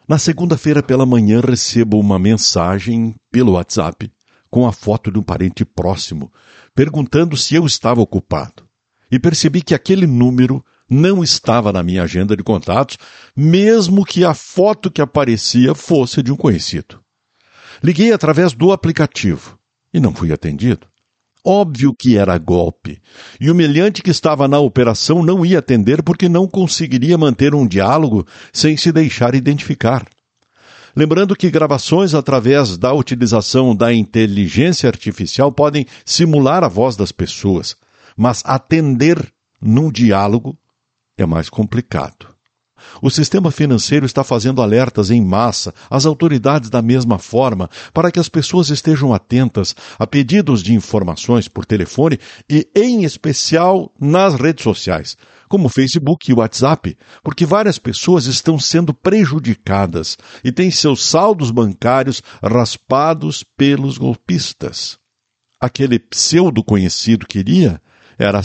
Na segunda-feira pela manhã recebo uma mensagem pelo WhatsApp com a foto de um parente próximo, perguntando se eu estava ocupado. E percebi que aquele número não estava na minha agenda de contatos, mesmo que a foto que aparecia fosse de um conhecido. Liguei através do aplicativo e não fui atendido. Óbvio que era golpe, e o meliante que estava na operação não ia atender porque não conseguiria manter um diálogo sem se deixar identificar. Lembrando que gravações através da utilização da inteligência artificial podem simular a voz das pessoas, mas atender num diálogo é mais complicado. O sistema financeiro está fazendo alertas em massa às autoridades da mesma forma para que as pessoas estejam atentas a pedidos de informações por telefone e, em especial, nas redes sociais, como o Facebook e o WhatsApp, porque várias pessoas estão sendo prejudicadas e têm seus saldos bancários raspados pelos golpistas. Aquele pseudo-conhecido queria era R$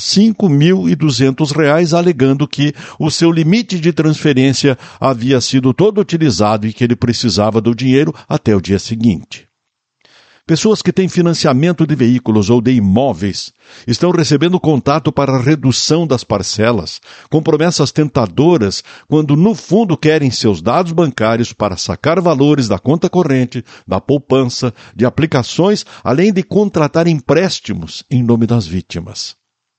5.200, alegando que o seu limite de transferência havia sido todo utilizado e que ele precisava do dinheiro até o dia seguinte. Pessoas que têm financiamento de veículos ou de imóveis estão recebendo contato para a redução das parcelas, com promessas tentadoras, quando no fundo querem seus dados bancários para sacar valores da conta corrente, da poupança, de aplicações, além de contratar empréstimos em nome das vítimas.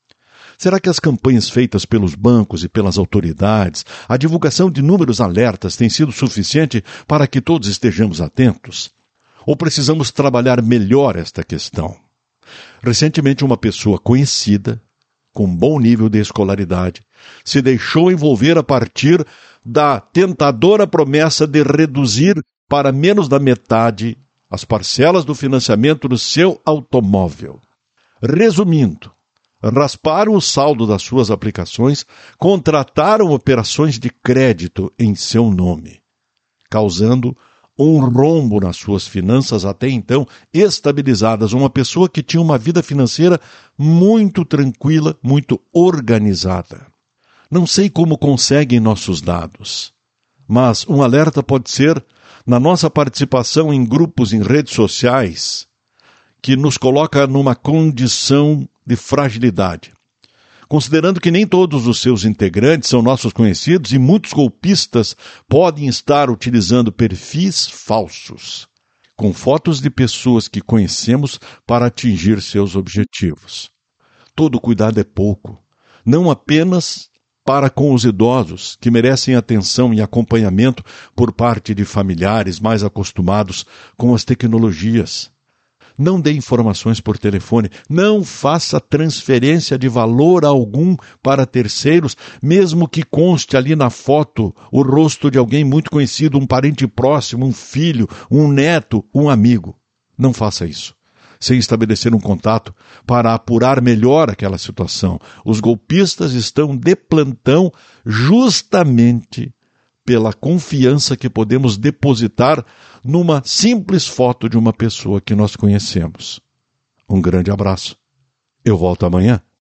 Será que as campanhas feitas pelos bancos e pelas autoridades, a divulgação de números alertas tem sido suficiente para que todos estejamos atentos? Ou precisamos trabalhar melhor esta questão? Recentemente, uma pessoa conhecida, com bom nível de escolaridade, se deixou envolver a partir da tentadora promessa de reduzir para menos da metade as parcelas do financiamento do seu automóvel. Resumindo, rasparam o saldo das suas aplicações, contrataram operações de crédito em seu nome, causando um rombo nas suas finanças até então estabilizadas. Uma pessoa que tinha uma vida financeira muito tranquila, muito organizada. Não sei como conseguem nossos dados, mas um alerta pode ser na nossa participação em grupos em redes sociais, que nos coloca numa condição de fragilidade. Considerando que nem todos os seus integrantes são nossos conhecidos e muitos golpistas podem estar utilizando perfis falsos, com fotos de pessoas que conhecemos para atingir seus objetivos. Todo cuidado é pouco, não apenas para com os idosos, que merecem atenção e acompanhamento por parte de familiares mais acostumados com as tecnologias. Não dê informações por telefone, não faça transferência de valor algum para terceiros, mesmo que conste ali na foto o rosto de alguém muito conhecido, um parente próximo, um filho, um neto, um amigo. Não faça isso, sem estabelecer um contato para apurar melhor aquela situação. Os golpistas estão de plantão justamente pela confiança que podemos depositar numa simples foto de uma pessoa que nós conhecemos. Um grande abraço. Eu volto amanhã.